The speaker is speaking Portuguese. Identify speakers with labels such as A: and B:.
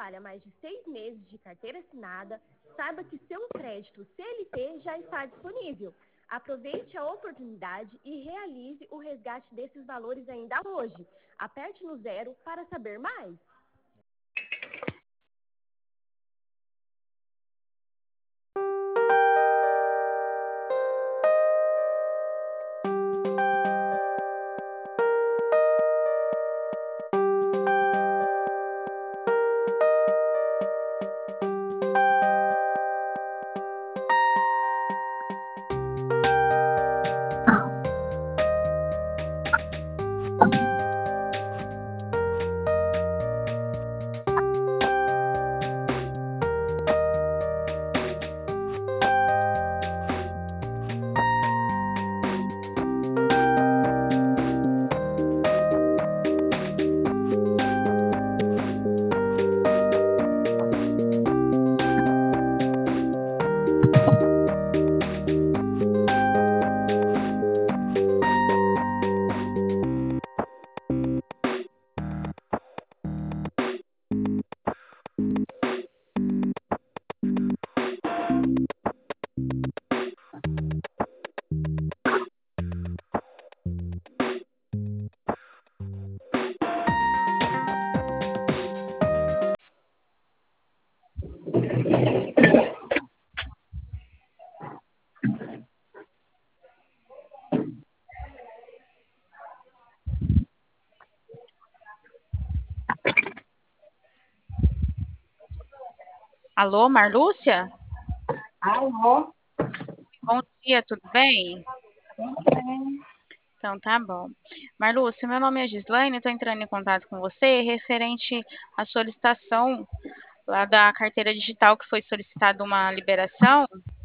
A: trabalha mais de 6 meses de carteira assinada, saiba que seu crédito CLT já está disponível. Aproveite a oportunidade e realize o resgate desses valores ainda hoje. Aperte no 0 para saber mais.
B: Alô, Marlúcia?
C: Alô?
B: Bom dia, tudo bem?
C: Tudo bem?
B: Então tá bom. Marlúcia, meu nome é Gislaine, estou entrando em contato com você referente à solicitação lá da carteira digital que foi solicitada uma liberação